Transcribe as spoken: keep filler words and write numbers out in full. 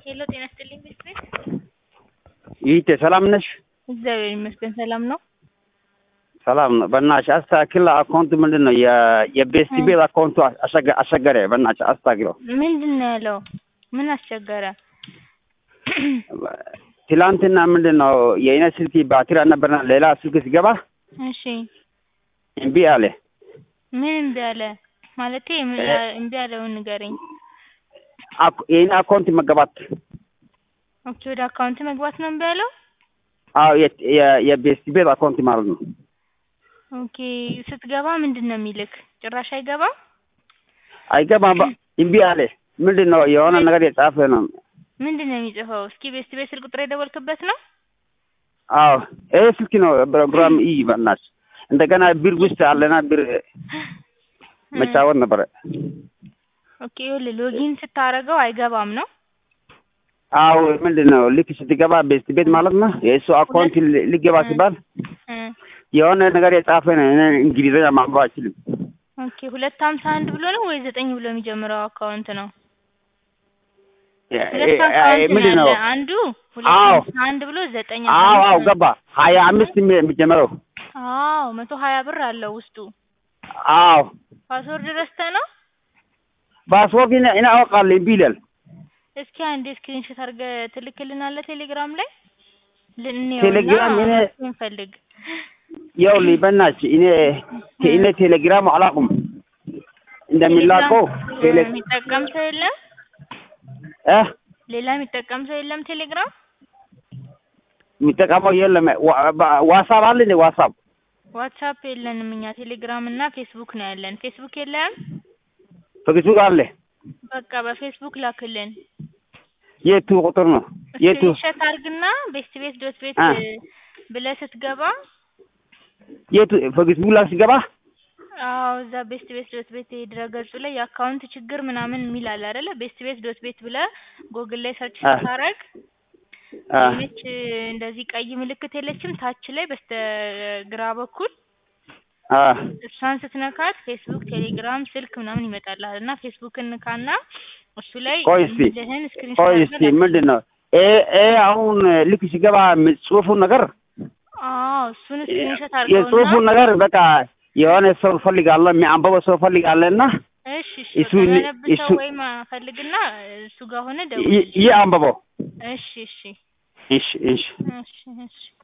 ሄሎ ጤና ይስጥልኝ ቤት ይቴ ሰላም ነሽ? እግዚአብሔር ይመስገን ሰላም ነው። ሰላም ነው። በእናትሽ አስተካክል። አካውንት ምንድነው የቤስት ቤት አካውንቱ አስቸገረ። በእናትሽ አስተካክለው። ምንድነው ያለው? ምን አስቸገረ? ትላንትና ምንድነው የኔ ስልክ ባትሪ አልነበረና ሌላ ስልክ ሲገባ እሺ እምቢ አለ። ምን እምቢ አለ? ማለቴ እምቢ አለውን ንገረኝ። የኔ አካውንት መግባት ኦኬ፣ ወደ አካውንት መግባት ነው እምቢ አለው? አዎ የቤስት ቤት አካውንት ማለት ነው። ኦኬ፣ ስትገባ ምንድነው የሚልክ? ጭራሽ አይገባም? አይገባም፣ እምቢ አለ። ምንድነው የሆነ ነገር የጻፈ ነው። ምንድነው የሚጽፈው? እስኪ ቤስት ቤት ስልክ ቁጥር የደወልክበት ነው? አዎ ይሄ ስልክ ነው። ፕሮግራም ኢ በእናትሽ እንደገና ብር ውስጥ አለና ብር መጫወት ነበር። ኦኬ፣ ይኸውልህ ሎጊን ስታረገው አይገባም ነው? አዎ ምንድነው ልክ ስትገባ ቤስት ቤት ማለት ነው የእሱ አካውንት ሊገባ ሲባል የሆነ ነገር የጻፈ ነው። እንግሊዝኛ ማንበብ አልችልም። ኦኬ፣ ሁለት ሀምሳ አንድ ብሎ ነው ወይ ዘጠኝ ብሎ የሚጀምረው አካውንት ነው? ምንድነው አንዱ ሁለት ሀምሳ አንድ ብሎ ዘጠኝ አዎ አዎ ገባ። ሀያ አምስት የሚጀምረው አዎ መቶ ሀያ ብር አለው ውስጡ። አዎ ፓስወርድ ረስተህ ነው? ፓስወርድ እኔ አውቃለሁ ቢላል። እስኪ አንዴ ስክሪንሾት አድርገህ ትልክልናለህ ቴሌግራም ላይ? ቴሌግራም እኔ እንፈልግ። ይኸውልህ በእናትሽ እኔ እኔ ቴሌግራም አላውቅም እንደሚላከው የሚጠቀም ሰው የለም? እ ሌላ የሚጠቀም ሰው የለም ቴሌግራም? የሚጠቀመው የለም። ዋትስአፕ አለ እንዴ? ዋትስአፕ ዋትስአፕ የለንም እኛ ቴሌግራም እና ፌስቡክ ነው ያለን። ፌስቡክ የለም? ፌስቡክ አለ። በቃ በፌስቡክ ላክልን። የቱ ቁጥር ነው? የቱ ሸት አድርግና ቤስት ቤት ዶት ቤት ብለህ ስትገባ የቱ ፌስቡክ ላይ ስትገባ አዎ እዛ ቤስት ቤት ዶት ቤት ድረገጹ ላይ የአካውንት ችግር ምናምን የሚል አለ አይደለ? ቤስት ቤት ዶት ቤት ብለህ ጎግል ላይ ሰርች ስታረግ እቺ እንደዚህ ቀይ ምልክት የለችም ታች ላይ በስተግራ በኩል እሷን ስትነካት ፌስቡክ፣ ቴሌግራም፣ ስልክ ምናምን ይመጣልሃል እና ፌስቡክን ንካና እሱ ላይ ለህን ስክሪንሾት ቆይ እስኪ ምንድነው ኤ ኤ አሁን ልክ ሲገባ ጽሁፉን ነገር አዎ እሱን ስክሪንሾት አድርገውና የጽሁፉን ነገር በቃ የሆነ ሰው ፈልጋለሁ የሚያንበበው ሰው ፈልጋለና እሺ እሱ እሱ ወይ ማፈልግና እሱ ጋር ሆነ ደውል ይአንበበው። እሺ እሺ እሺ እሺ እሺ እሺ